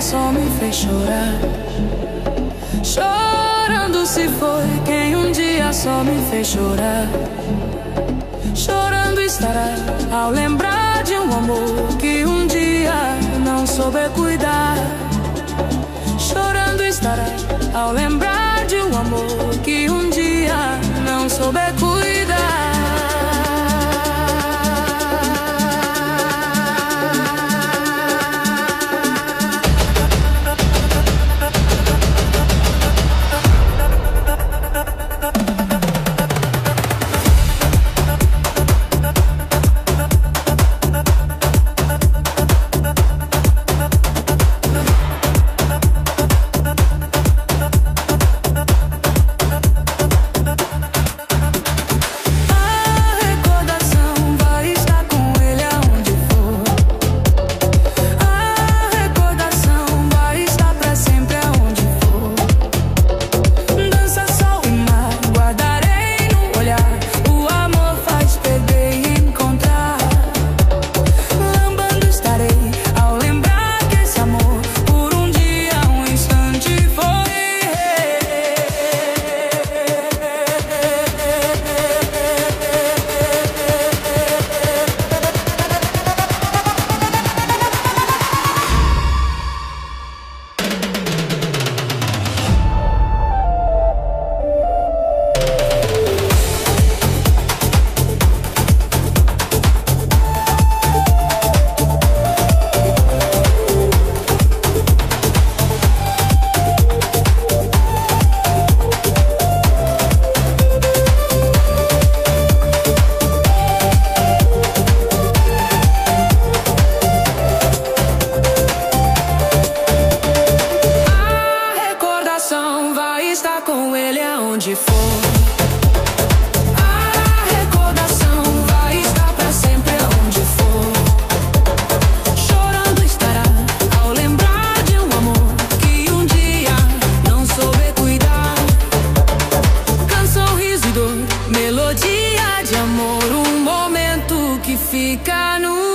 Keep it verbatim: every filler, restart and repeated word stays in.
só me fez chorar. Chorando se foi quem um dia só me fez chorar. Chorando estará ao lembrar de um amor que um dia não soube cuidar. Chorando estará ao lembrar de um amor que um dia não soube cuidar. Com ele aonde for. A recordação vai estar pra sempre aonde for. Chorando estará ao lembrar de um amor que um dia não soube cuidar. Canção, riso e dor, melodia de amor, um momento que fica no